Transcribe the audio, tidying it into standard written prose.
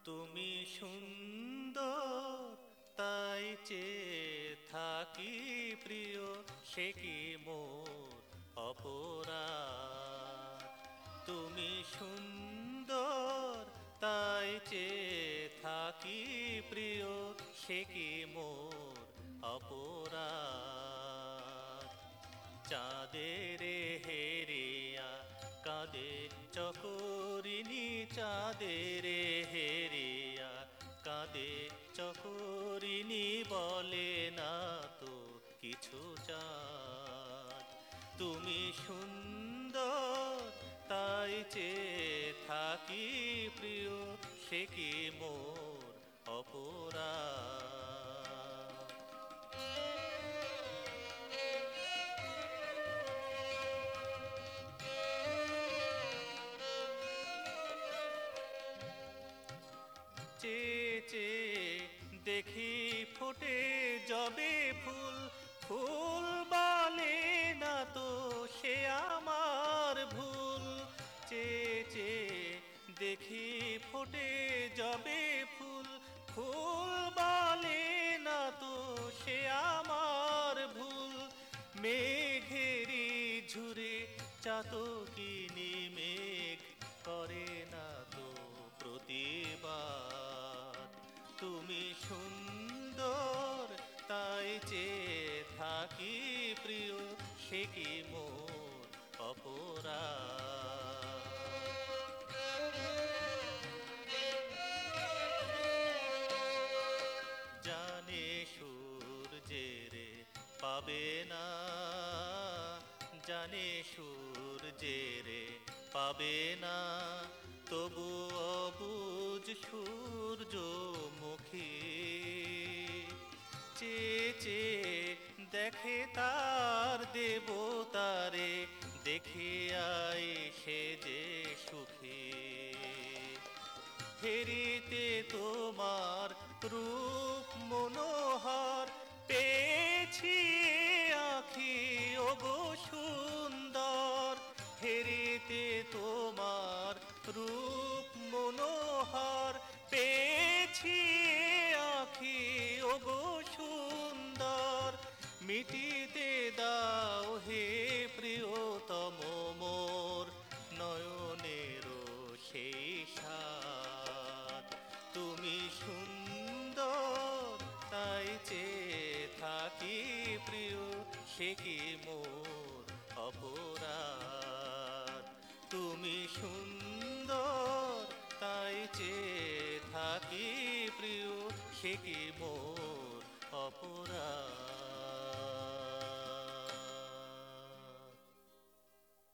তুমি সুন্দর তাই চেয়ে থাকি প্রিয়, সে কি মোর অপরাধ? তুমি সুন্দর তাই চেয়ে থাকি প্রিয়, সে কি মোর অপরাধ? চাঁদের হেরিয়া কাঁদে চকরিনি, চাঁদের হেরিয়া কাঁদে চকরিনি, বলে না তো কিছু চাঁদ। তুমি সুন্দর তাই চেয়ে থাকি প্রিয়, সে কি মোর অপরাধ? চেয়ে চেয়ে দেখি ফোটে যবে ফুল, ফুল বলে না তো সে আমার ভুল। চেয়ে চেয়ে দেখি ফোটে যবে ফুল, ফুল বলে না তো সে আমার ভুল। মেঘেরি ঝুরে চাতকিনি মেঘ করে না তো প্রতিবাদ। তুমি সুন্দর তাই চেয়ে থাকি প্রিয়, সে কি মোর অপরাধ? জানে সূর্যের পাবে না, জানে সূর্যের পাবে না, তবু অবুঝ সূর্যমুখী চেয়ে চেয়ে দেখে তার দেবতারে, দেখে আয় সে যে সুখী। ফেরিতে তোমার রূপ মনোহর পেয়েছি আঁখি, ওগো সুন্দর। ফেরিতে তোমার রূপ মনোহর পেয়েছি আঁখি, ওগো সুন্দর। মিটিতে দাও হে প্রিয়তম মোর নয়নের সেই সাথ। তুমি সুন্দর তাই চেয়ে থাকি প্রিয়, সে কি মোর অপরাধ? তুমি সুন্দর তাই চেয়ে থাকি প্রিয়, সে কি মোর অপরাধ?